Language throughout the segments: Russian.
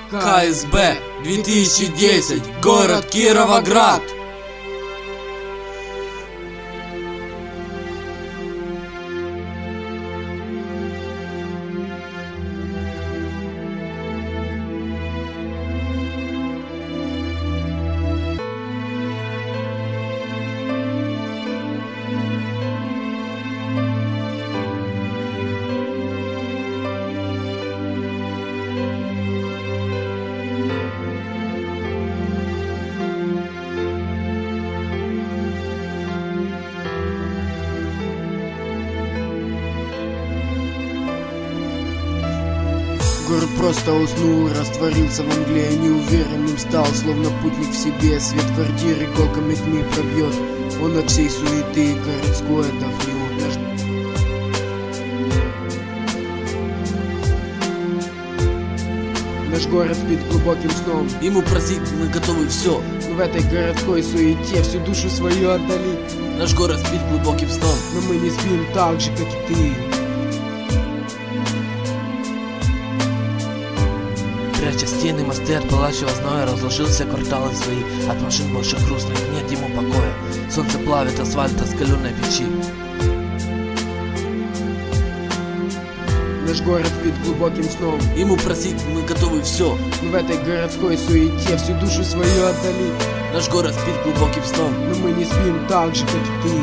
КСБ 2010, город Кировоград. Город просто уснул, растворился во мгле, неуверенным стал, словно путник в себе. Свет квартиры колками тьмы пробьет, он от всей суеты городской отдохнет. Наш город спит глубоким сном, Ему просить мы готовы все. но в этой городской суете всю душу свою отдали. Наш город спит глубоким сном, Но мы не спим так же, как и ты. пряча стены, мосты от пылающего зноя, разложился кварталы свои. От машин больших грустных нет ему покоя. Солнце плавит асфальт раскаленной печи. Наш город спит глубоким сном, Ему просить мы готовы все. но в этой городской суете всю душу свою отдали. Наш город спит глубоким сном, Но мы не спим так же, как и ты.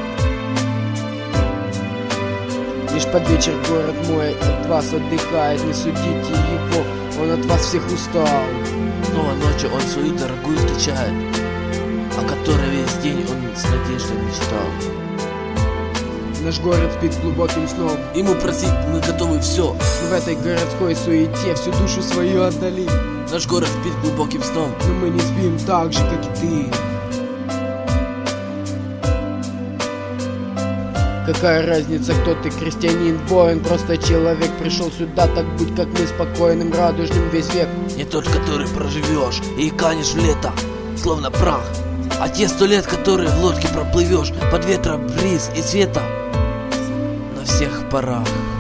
Лишь под вечер город мой от вас отдыхает, не судите его, он от вас всех устал. снова ночью он свою дорогую встречает, о которой весь день он с надеждой мечтал. Наш город спит глубоким сном, Ему просить мы готовы все. но в этой городской суете всю душу свою отдали. Наш город спит глубоким сном, Но мы не спим так же, как и ты. Какая разница, кто ты, крестьянин, воин, просто человек. Пришел сюда, так будь как мы, спокойным, радужным весь век. не тот, который проживешь и канешь в лето, словно прах, а те 100 лет, которые в лодке проплывешь под ветром, бриз и света на всех парах.